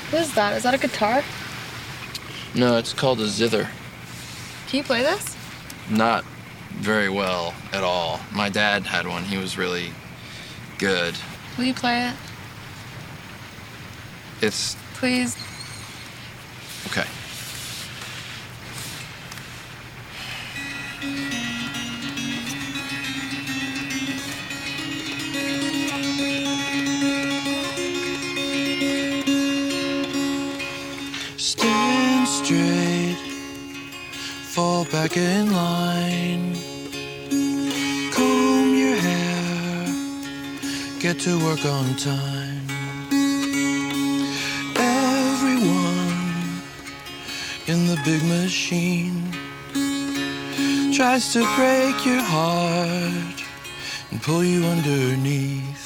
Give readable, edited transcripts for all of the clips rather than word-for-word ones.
What is that? Is that a guitar? No, it's called a zither. Can you play this? Not very well at all. My dad had one. He was really good. Will you play it? It's... Please. Okay. Stand straight, fall back in line, comb your hair, get to work on time. Everyone in the big machine tries to break your heart and pull you underneath.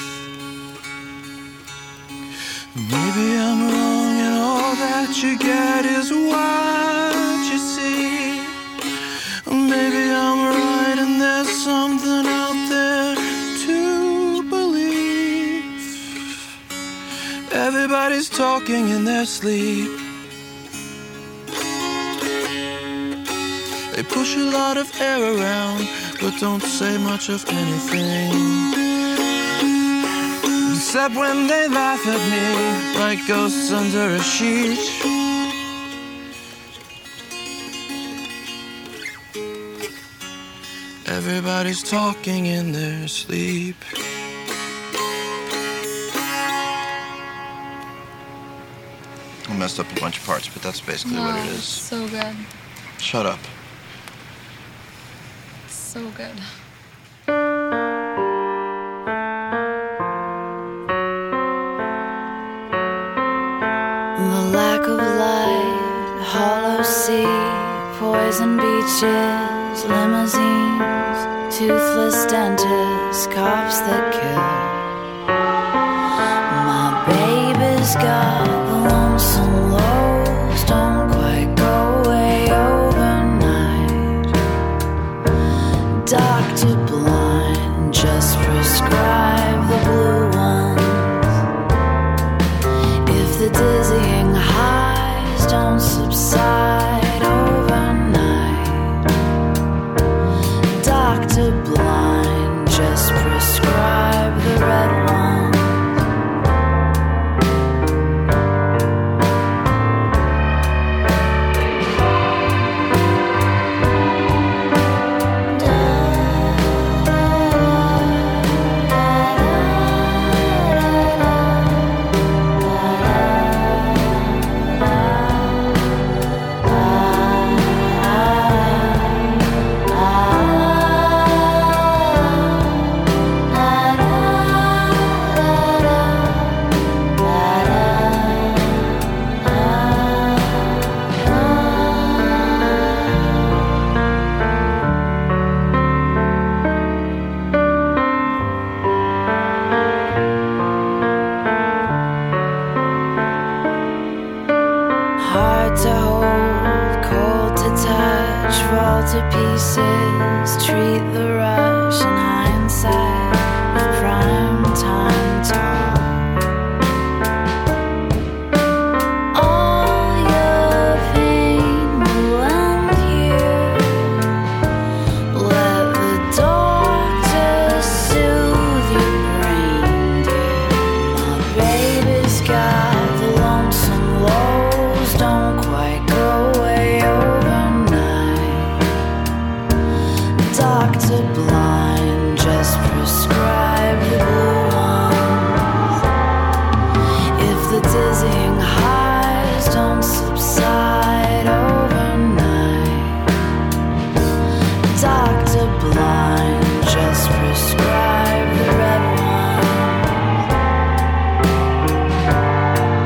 Maybe I'm wrong and all that you get is what you see. Maybe I'm right and there's something out there to believe. Everybody's talking in their sleep. They push a lot of air around but don't say much of anything. Except when they laugh at me like ghosts under a sheet. Everybody's talking in their sleep. I messed up a bunch of parts, but that's basically what it is. So good. Shut up. So good. The lack of light, hollow sea, poison beaches, limousines, toothless dentists, cops that kill. My baby's got the lonesome lows, don't quite go away overnight. Dr. Blind just prescribe the blue ones. If the dizzying highs don't subside overnight, Dr. Blind just prescribe the red ones. Hard to hold, cold to touch, fall to pieces, treat the rush in hindsight with prime time talk. All your pain will end here. Let the doctor soothe your brain, dear. My baby's got the lonesome lows, don't quite go away overnight. Dr. Blind just prescribe the blue ones. If the dizzying highs don't subside overnight, Dr. Blind just prescribe the red ones.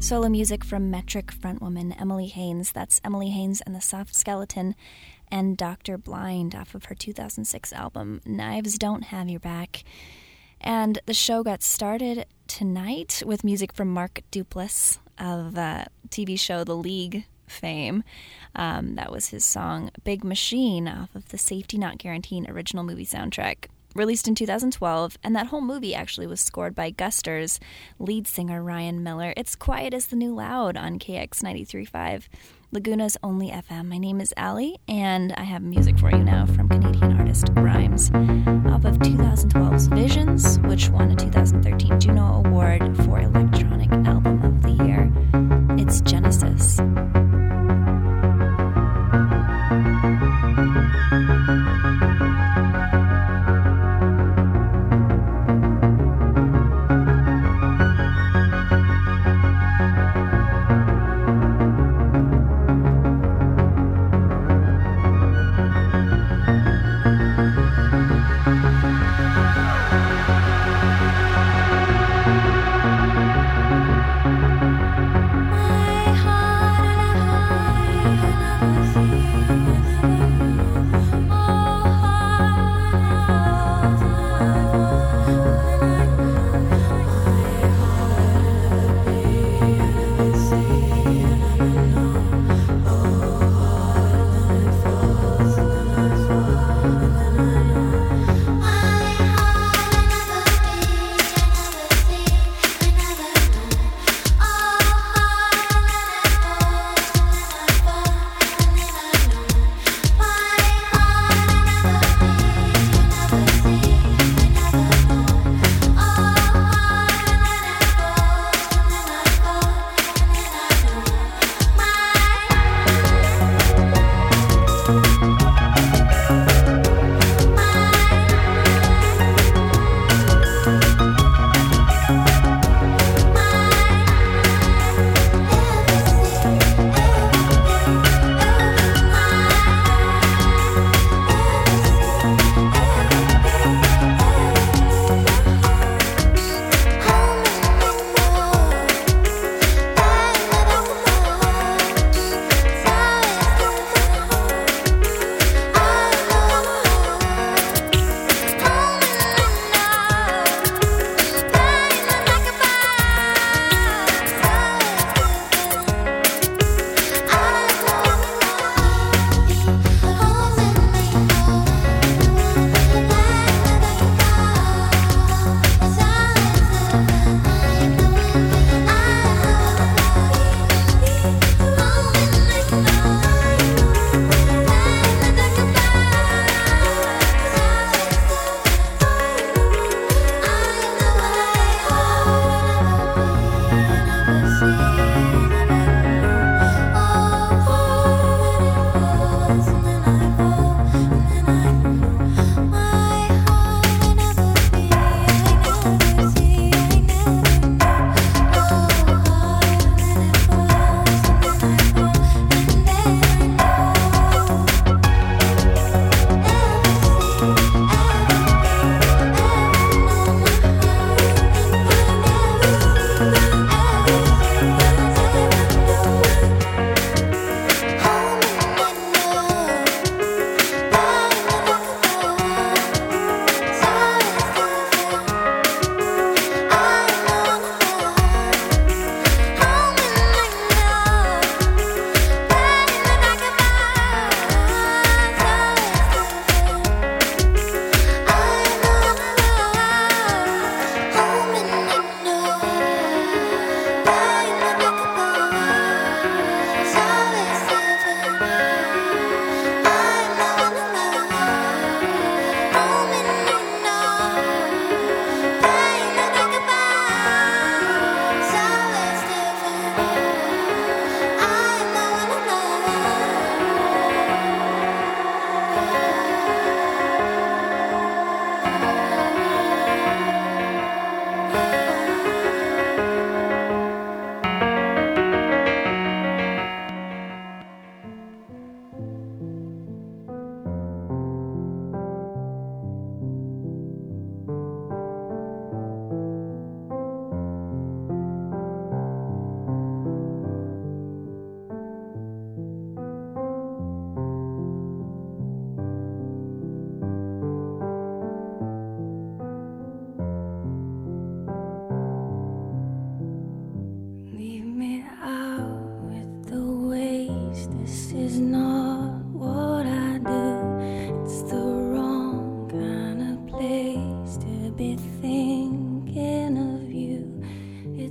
Solo music from Metric frontwoman Emily Haines. That's Emily Haines and the Soft Skeleton and Dr. Blind off of her 2006 album Knives Don't Have Your Back. And the show got started tonight with music from Mark Duplass of TV show The League fame. That was his song Big Machine off of the Safety Not Guaranteed original movie soundtrack, released in 2012, and that whole movie actually was scored by Guster's lead singer Ryan Miller. It's quiet as the new loud on KX 93.5, Laguna's only FM. My name is Allie, and I have music for you now from Canadian artist Grimes off of 2012's Visions, which won a 2013 Juno Award for Electronic Album of the Year. It's Genesis.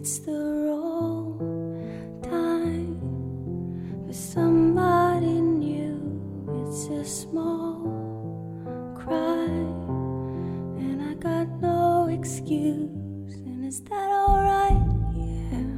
it's the wrong time for somebody new. It's a small cry, and I got no excuse. And is that alright? Yeah.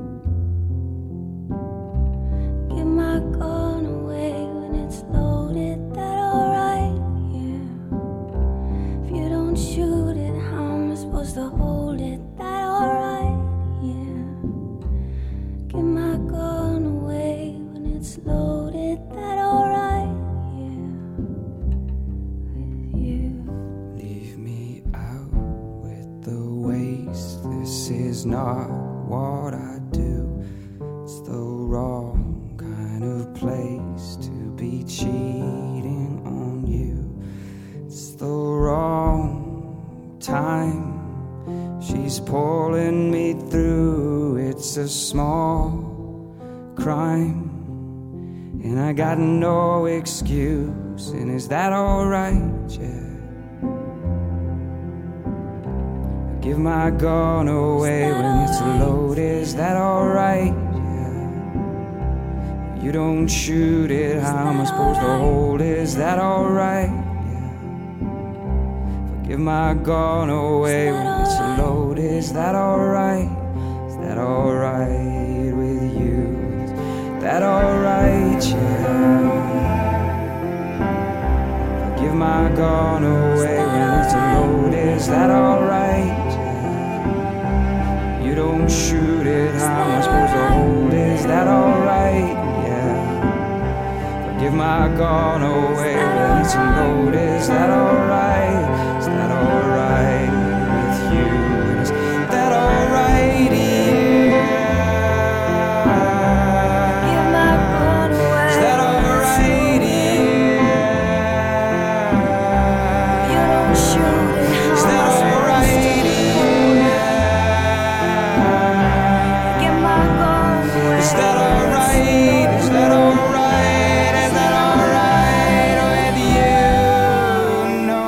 Give my gun away when it's loaded. That alright? Yeah. If you don't shoot it, how am I supposed to hold it? That alright? Yeah. Give my gun away when it's loaded. That alright? Yeah. With you. Leave me out with the waste. This is not what I do. It's the wrong kind of place to be cheating on you. It's the wrong time. She's pulling me through. It's a small crime, and I got no excuse. And is that alright? Yeah. I give my gun away when it's loaded. Is that alright? Yeah. You don't shoot it, how am I supposed to hold it? Is that alright? Yeah. If I give my gun away when it's loaded. Is that alright? Is that alright with you? Is that alright? Yeah. Give my gun away when it's loaded. Is that alright? Yeah. You don't shoot it, how am I supposed to hold it? Is that alright? Yeah. Give my gun away when it's loaded. Is that alright? Is that alright with you? Is that alright? Yeah. Give my gun away. Is that alright? Yeah. You don't shoot it. Is that alright? Yeah. Give my gun away. Is that alright? Is that alright? Is that alright with you? No.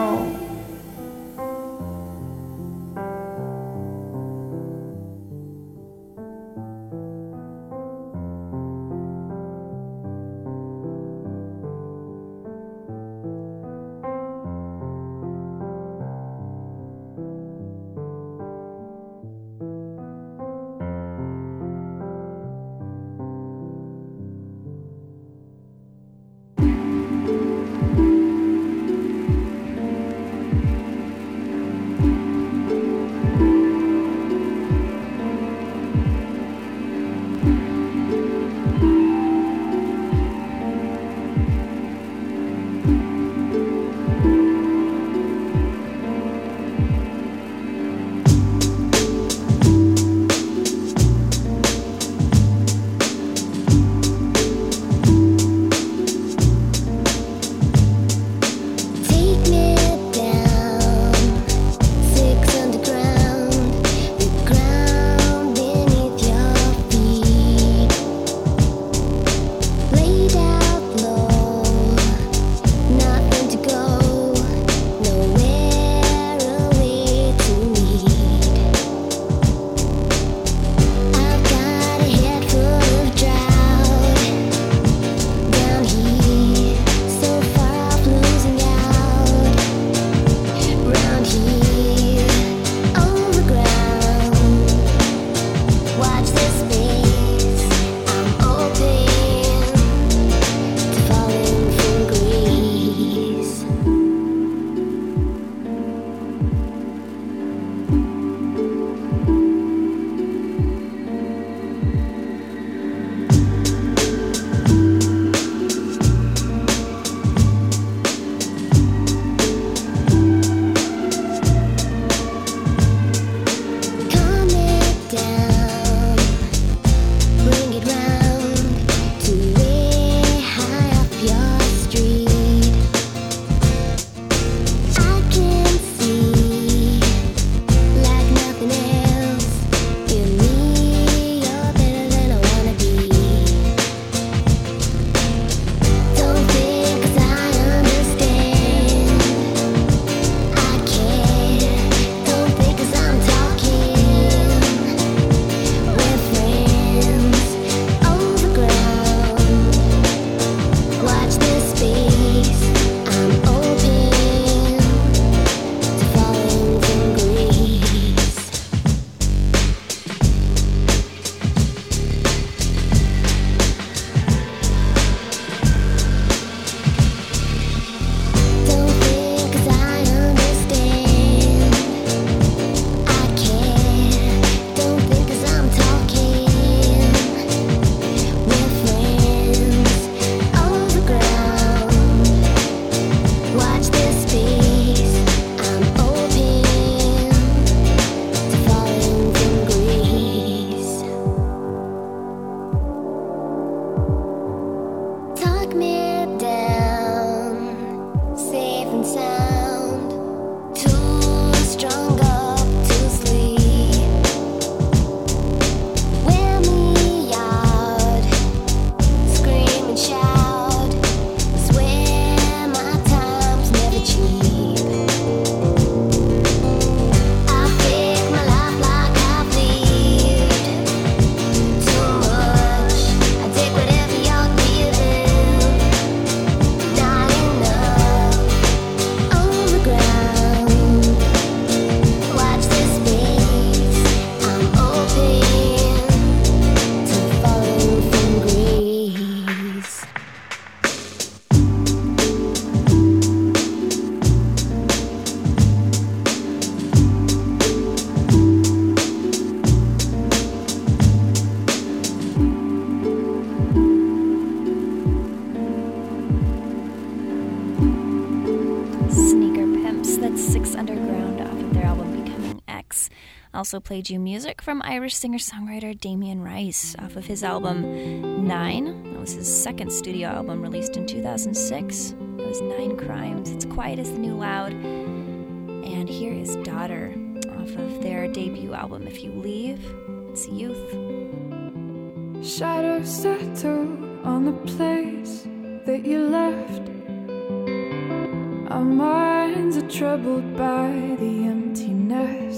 also played you music from Irish singer-songwriter Damien Rice off of his album 9. That was his second studio album released in 2006. It was 9 Crimes. It's quiet as the new loud. And here is Daughter off of their debut album If You Leave. It's Youth. Shadows settle on the place that you left. Our minds are troubled by the emptiness.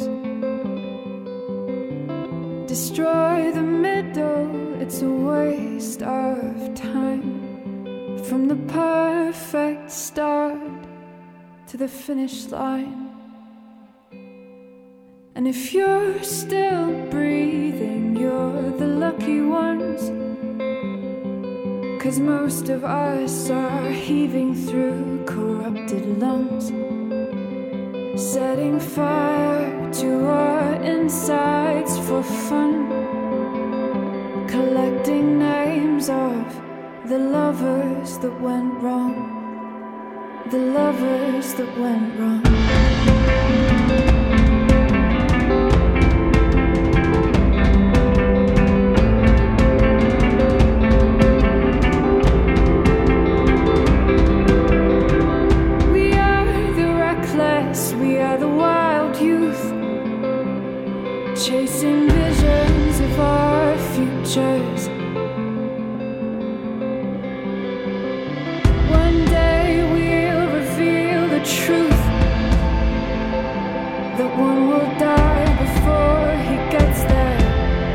Destroy the middle, it's a waste of time. From the perfect start to the finish line. And if you're still breathing, you're the lucky ones. 'Cause most of us are heaving through corrupted lungs, setting fire to our insides for fun, collecting names of the lovers that went wrong, the lovers that went wrong. We are the wild youth, chasing visions of our futures. One day we'll reveal the truth, that one will die before he gets there.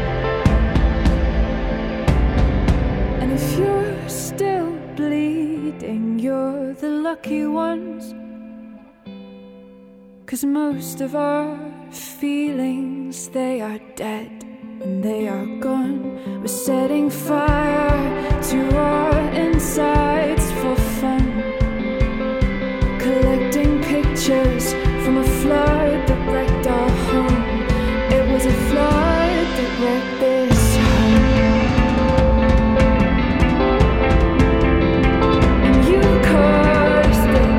And if you're still bleeding, you're the lucky ones. 'Cause most of our feelings, they are dead and they are gone. We're setting fire to our insides for fun, collecting pictures from a flood that wrecked our home. It was a flood that wrecked this home. And you caused it.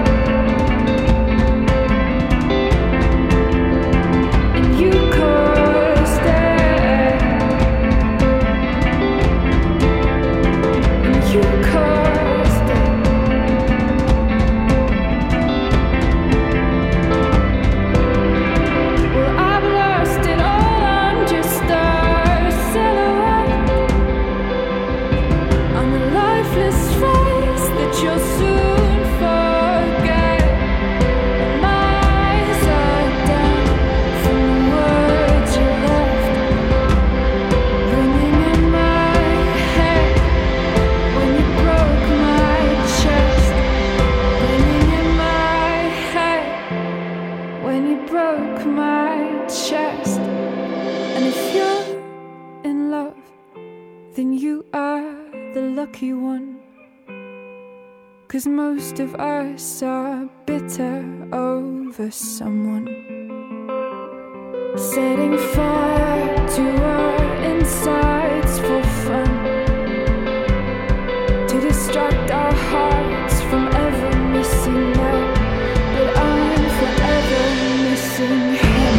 Cause most of us are bitter over someone, setting fire to our insides for fun, to distract our hearts from ever missing love. But I'm forever missing him.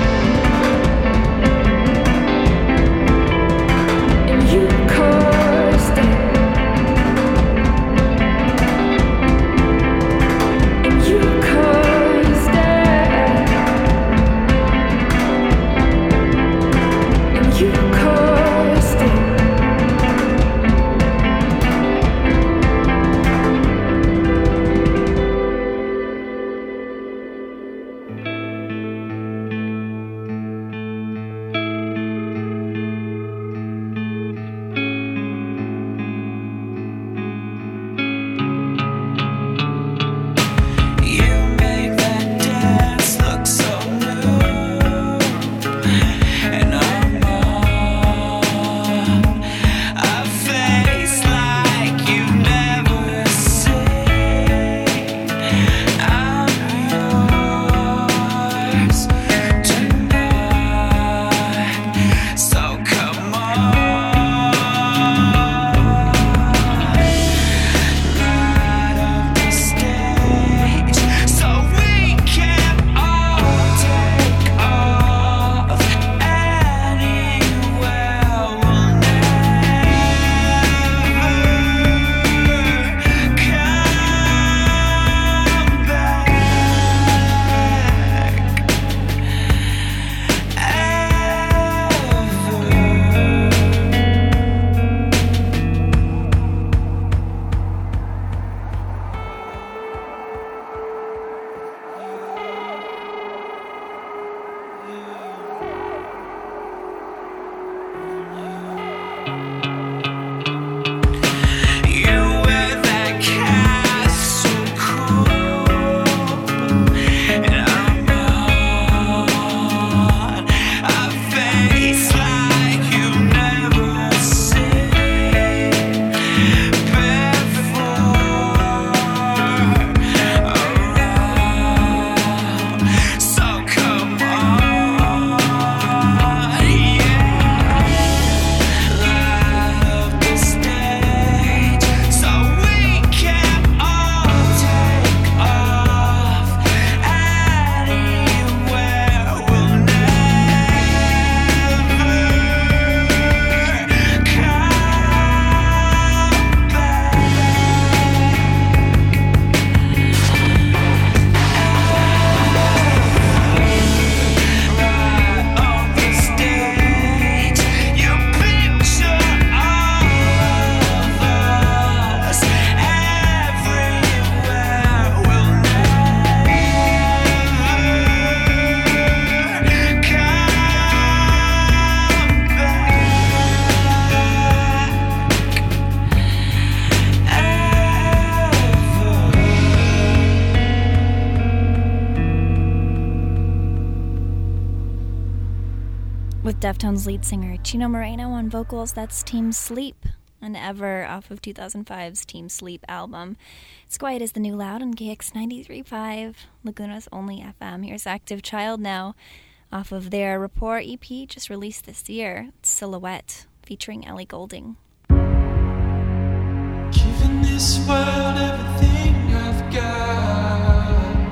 And you caused it. You call with Deftones lead singer Chino Moreno on vocals. That's Team Sleep, and Ever off of 2005's Team Sleep album. It's Quiet is the New Loud on KX 93.5, Laguna's only FM. Here's Active Child now, off of their Rapport EP just released this year. It's Silhouette, featuring Ellie Goulding. Giving this world everything I've got,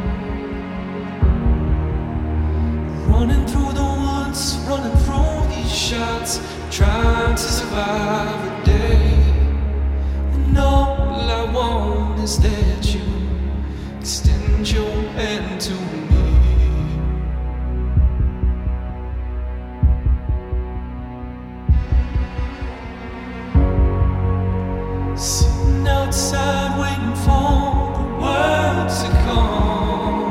running through the woods, running through these shots, trying to survive a day. And all I want is that you extend your hand to me. Sitting outside waiting for the world to come,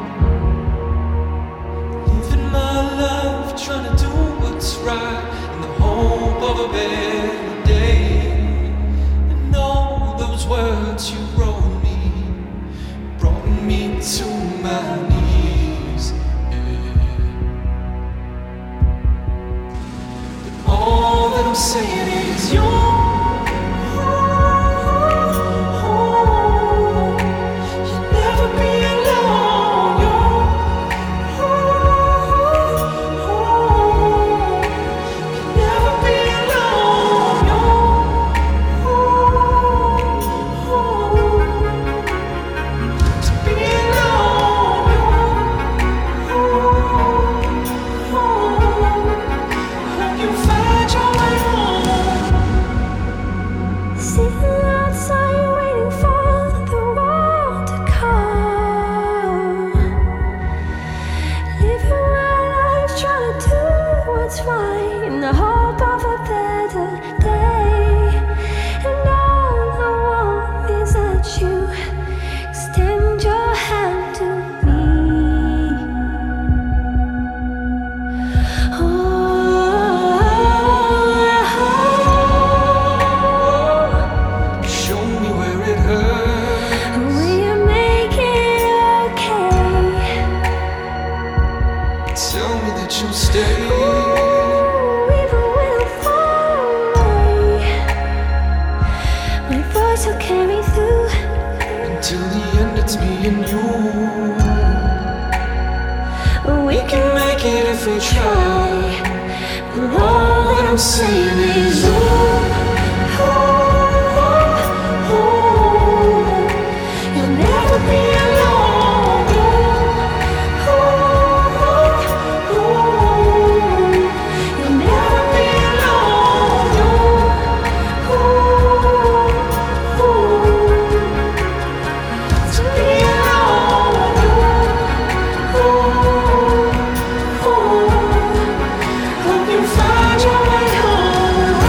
living my life trying to do what's right in the hope of a better day. And all those words you wrote me brought me to my knees, yeah. But all that I'm saying is you. Find your way home.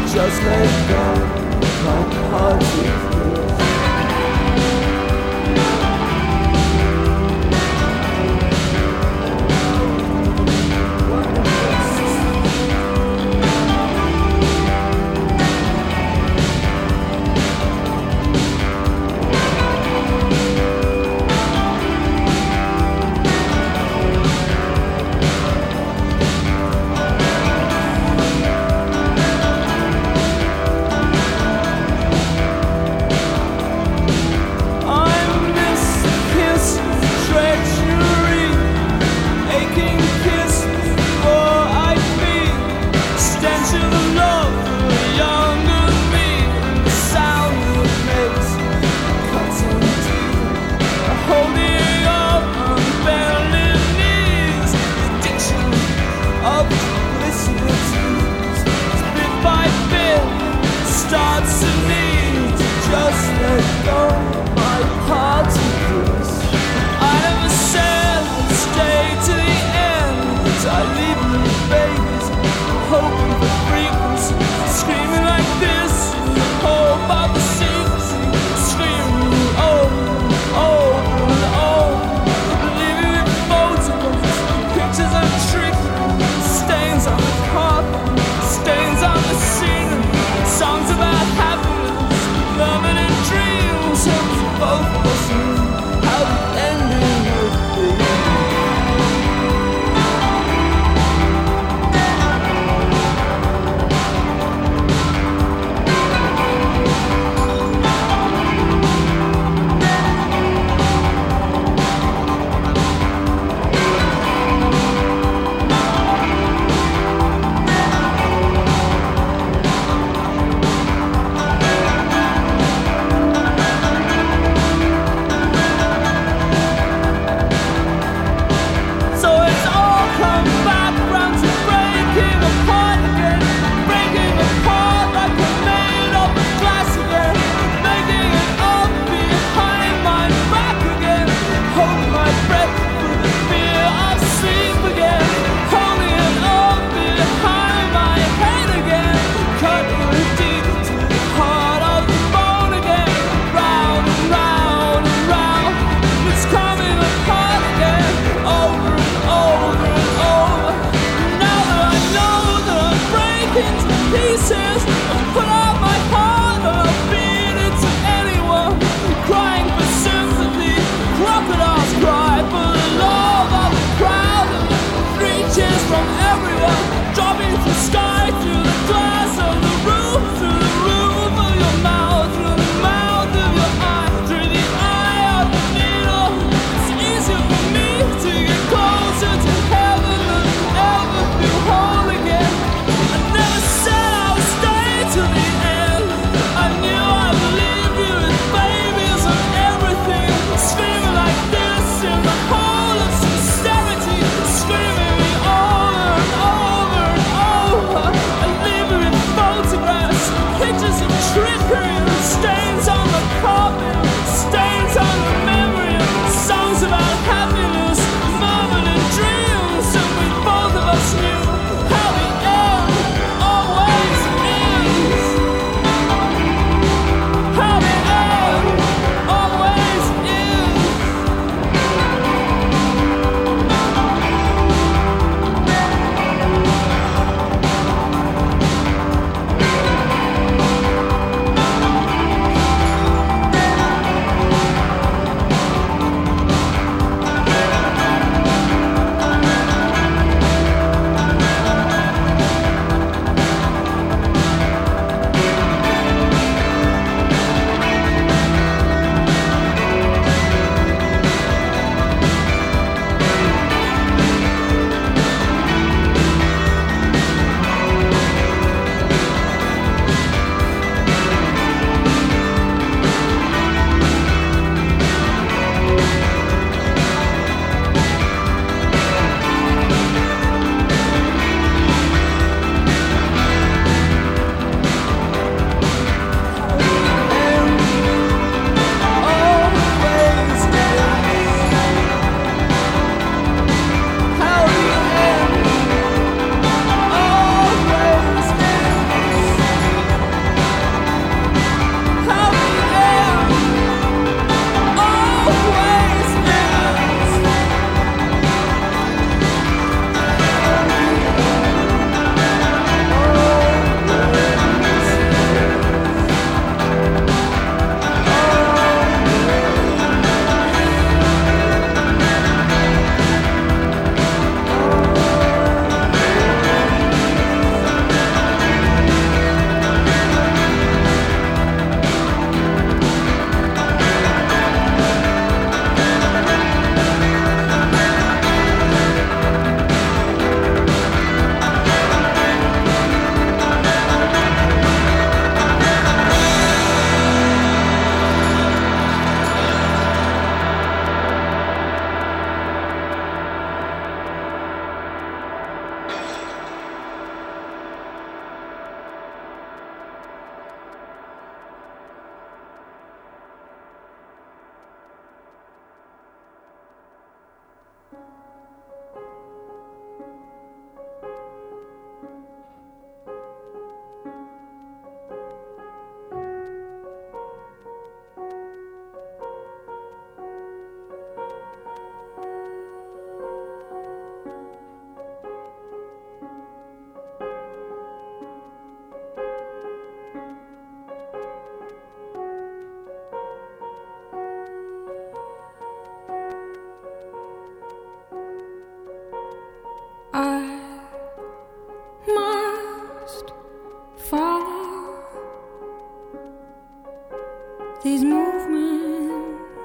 just let go, my heart is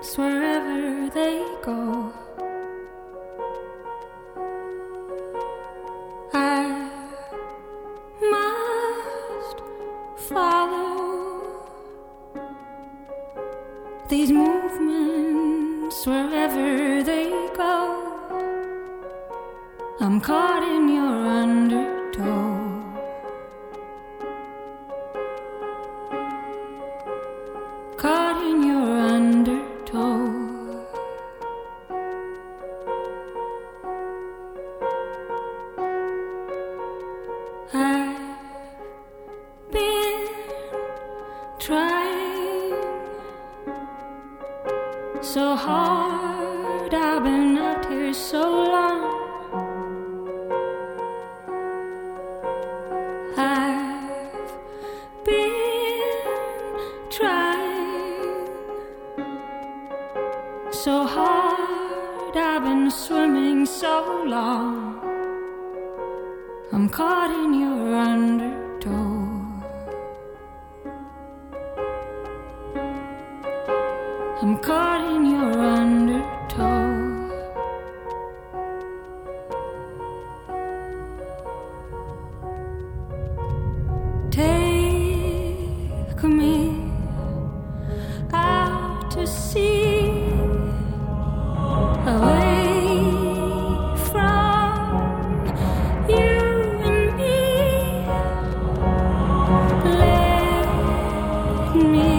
wherever they go. I must follow these movements wherever they go. I'm caught in your undertow. Caught in your undertow. I've been trying so hard, I've been out here so long. I've been trying so hard, I've been swimming so long. I'm caught in your undertow. I'm caught in your undertow. Take me out to sea, away from you and me. Let me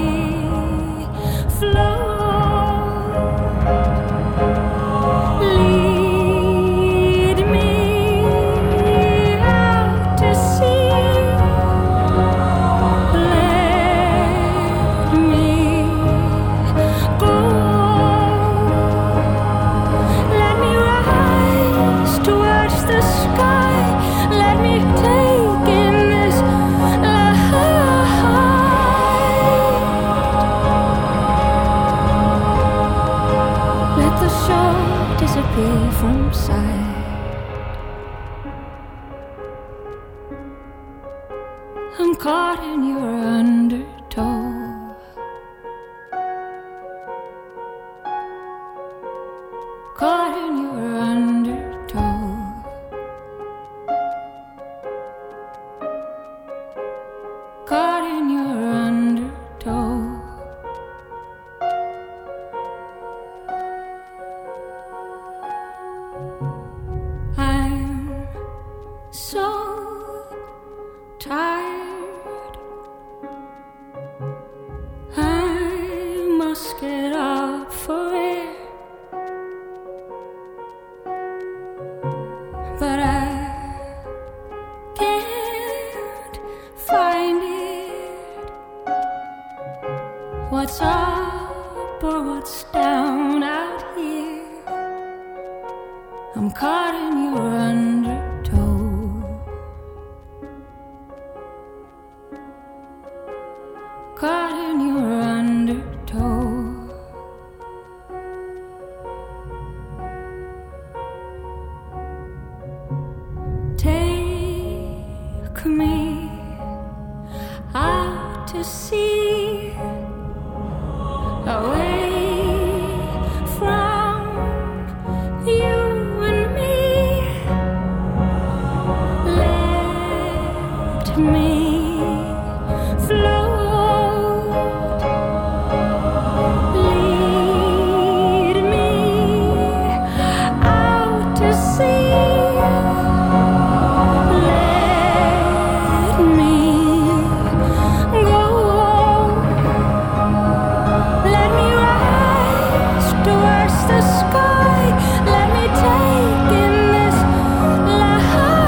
float. Lead me out to sea. Let me go. Let me rise towards the sky. Let me take in this light. Let the shore disappear from sight. I'm caught in your undertow. Caught in your undertow. Caught in your undertow. I'm so tired. I must get up for air, but I can't find it. What's up or what's down out here? I'm caught in your undertow. Caught in your undertow. Take me out to sea, away from you and me. Let me float. Lead me out to sea. Let me go. Let me rise towards the sky. Let me take in this light.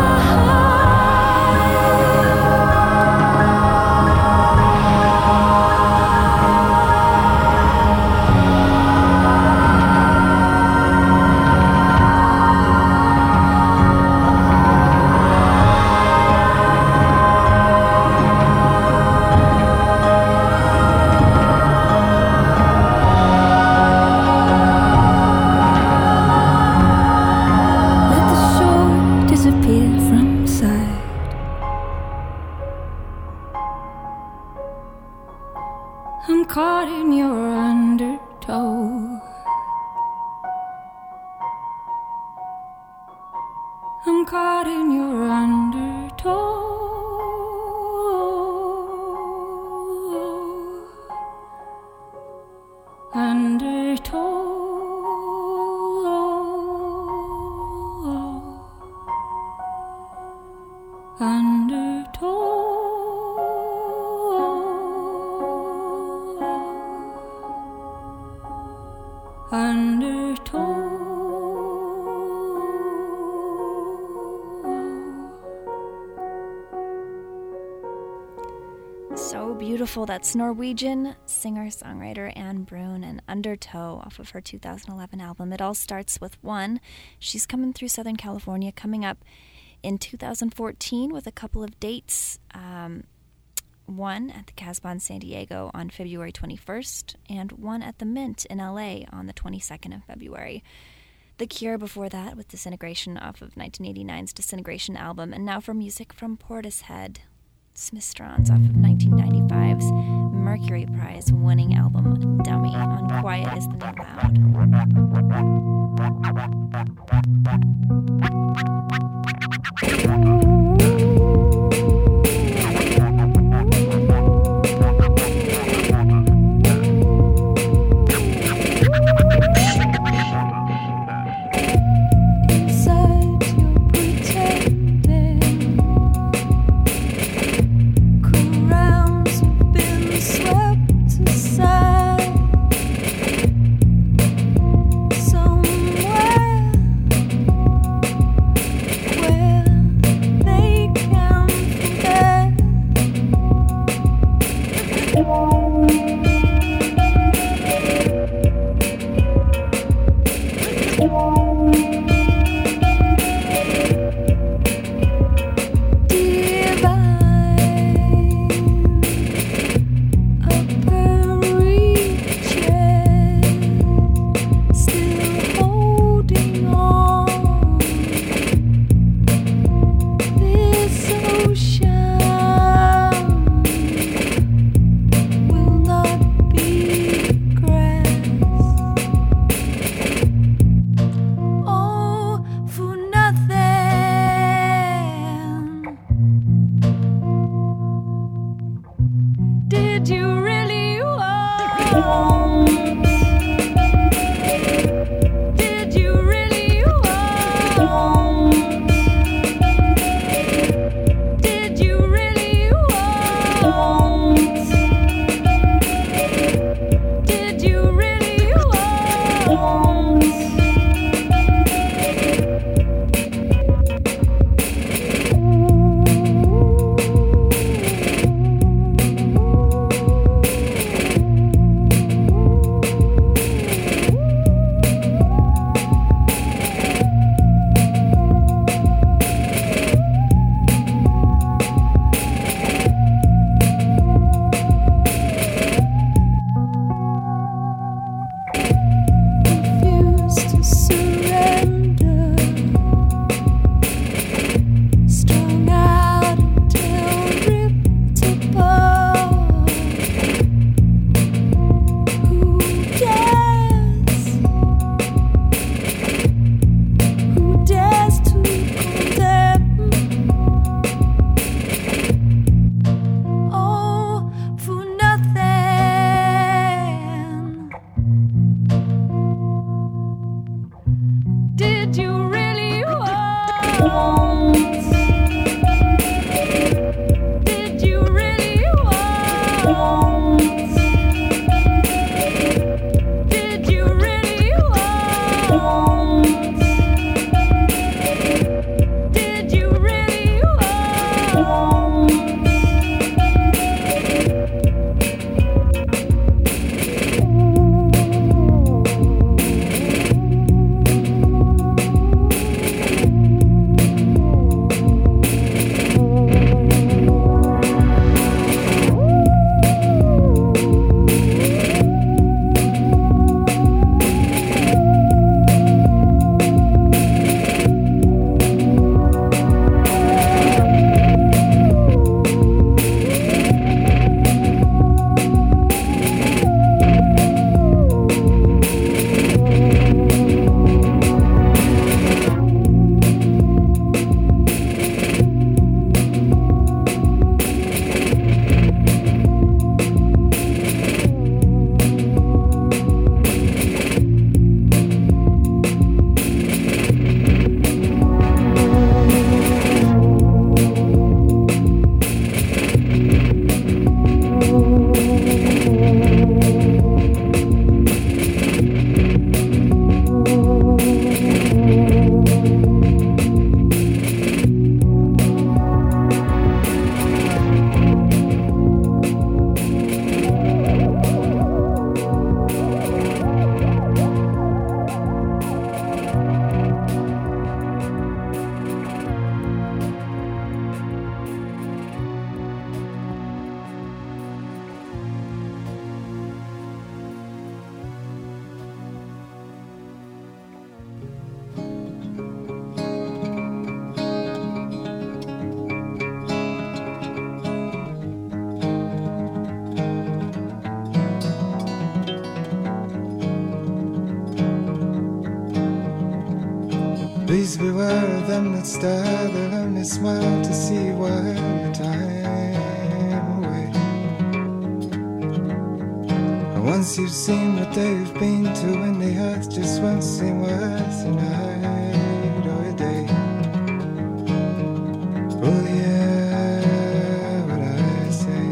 Let the shore disappear from sight. I'm caught in your undertow. caught in your undertow. So beautiful. That's Norwegian singer-songwriter Anne Brun and Undertow off of her 2011 album. It all starts with one. She's coming through Southern California, coming up in 2014 with a couple of dates. One at the Casbah in San Diego on February 21st, and one at the Mint in LA on the 22nd of February. The Cure before that with Disintegration off of 1989's Disintegration album, and now for music from Portishead. Smith Strauss off of 1995's Mercury Prize winning album Dummy on Quiet is the New Somewhere where Please beware of them that stare, they'll only smile to see you while your time away. And once you've seen what they've been to, and the earth just won't seem worth a night or a day. Oh yeah, what I say.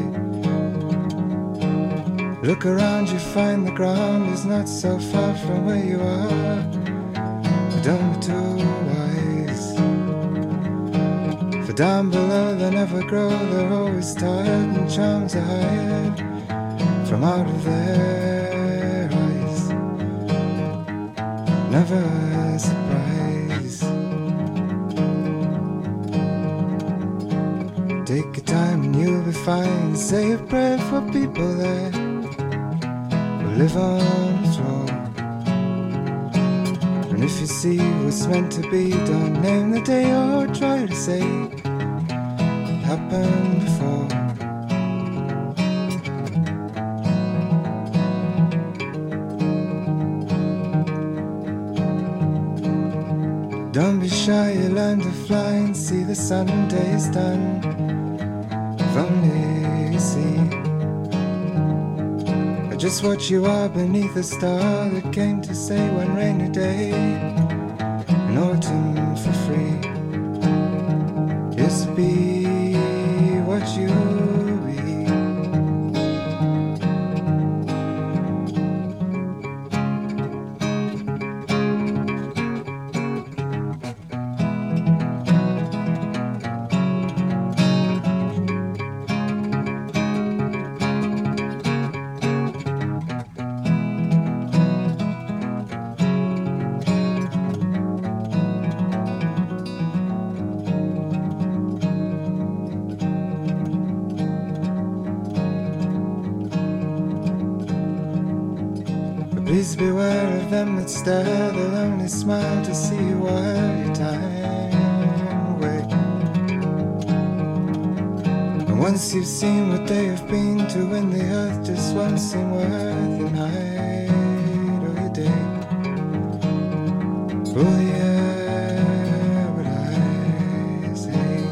Look around, you find the ground is not so far from where you are. Don't be too wise, for down below they never grow, they're always tired, and charms are hired from out of their eyes. Never a surprise. Take your time and you'll be fine. Say a prayer for people that will live on the throne. And if you see what's meant to be, don't name the day or try to say it happened before. Don't be shy, you learn to fly and see the Sunday's done. If only you see just what you are beneath a star that came to say one rainy day in autumn for free. Just be what you be. Please beware of them that stare, they'll only smile to see you while your time away. And once you've seen what they have been to, when the earth just won't seem worth a night or a day. Oh yeah, what I say.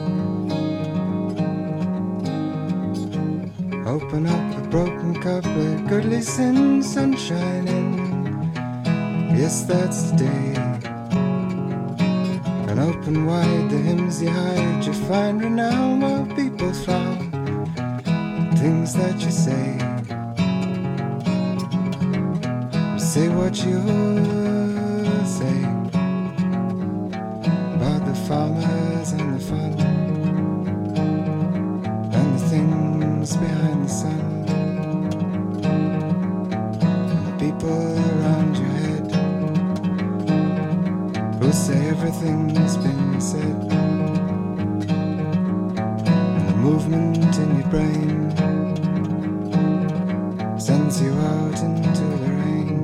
Open up a broken cup with goodly sin, sunshine in. Yes, that's the day. And open wide the hymns you hide, you find renown while people frown. Things that you say, say what you say about the farmers and the fun and the things behind the sun and the people around your head who say everything's been said, and the movement in your brain sends you out into the rain.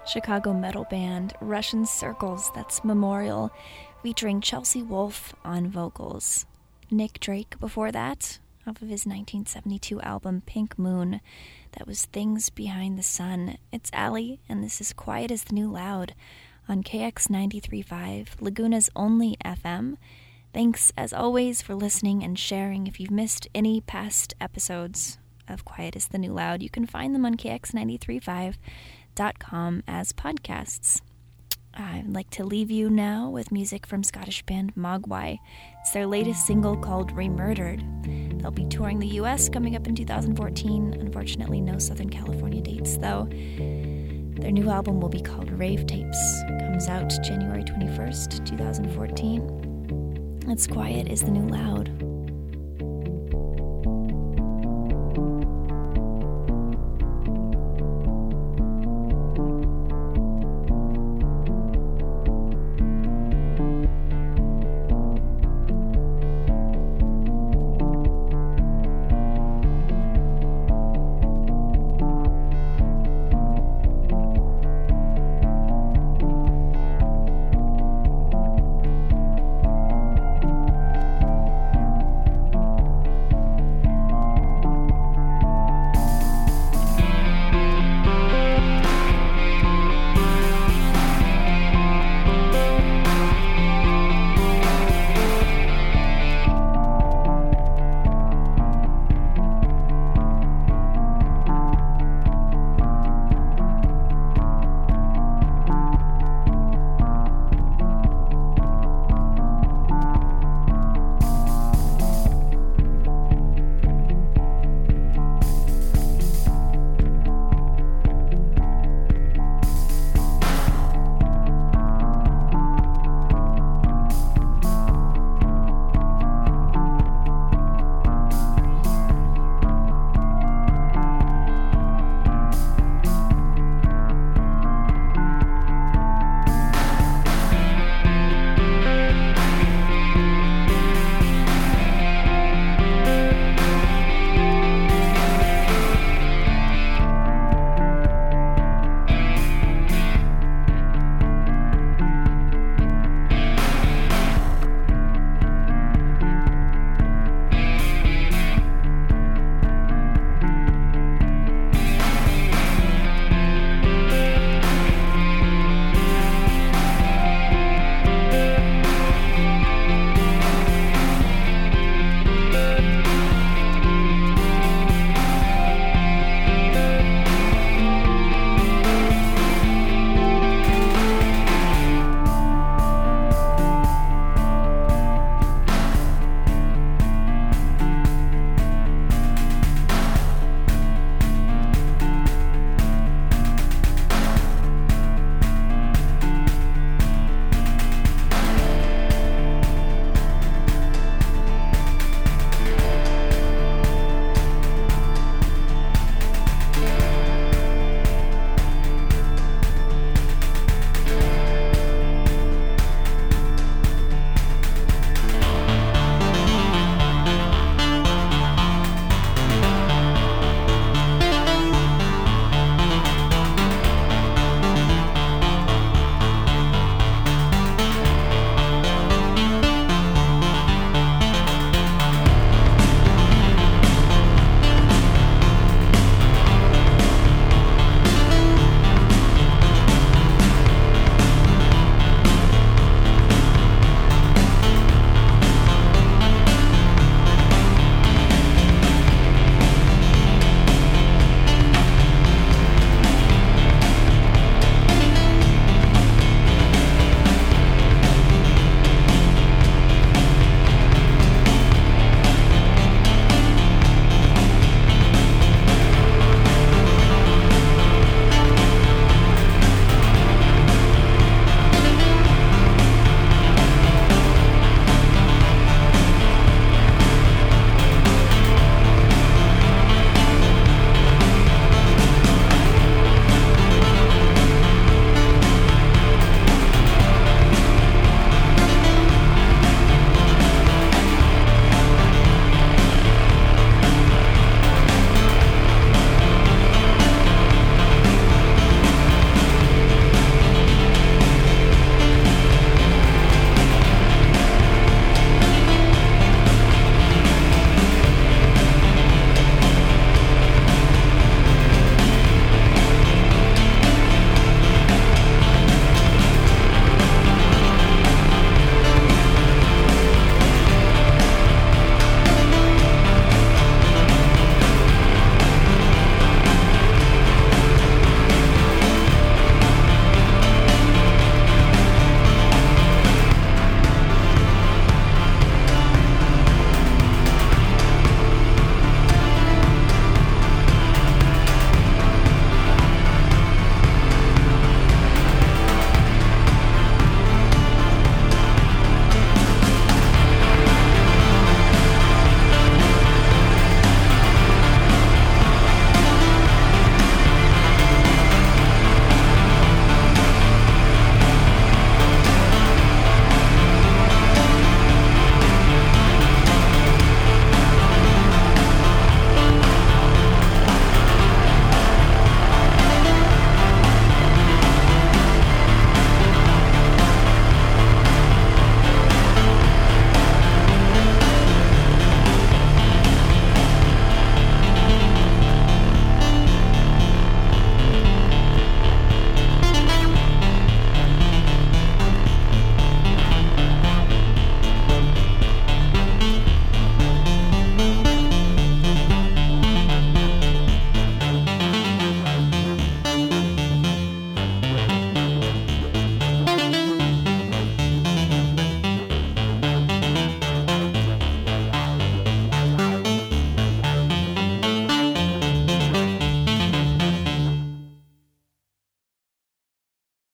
Chicago metal band Russian Circles, that's Memorial, featuring Chelsea Wolfe on vocals. Nick Drake before that, off of his 1972 album Pink Moon, that was Things Behind the Sun. It's Allie, and this is Quiet as the New Loud on KX 93.5, Laguna's only FM. Thanks, as always, for listening and sharing. If you've missed any past episodes of Quiet as the New Loud, you can find them on kx935.com as podcasts. I'd like to leave you now with music from Scottish band Mogwai. It's their latest single called Remurdered. They'll be touring the U.S. coming up in 2014. Unfortunately, no Southern California dates, though. Their new album will be called Rave Tapes. Comes out January 21st, 2014. It's Quiet is the New Loud.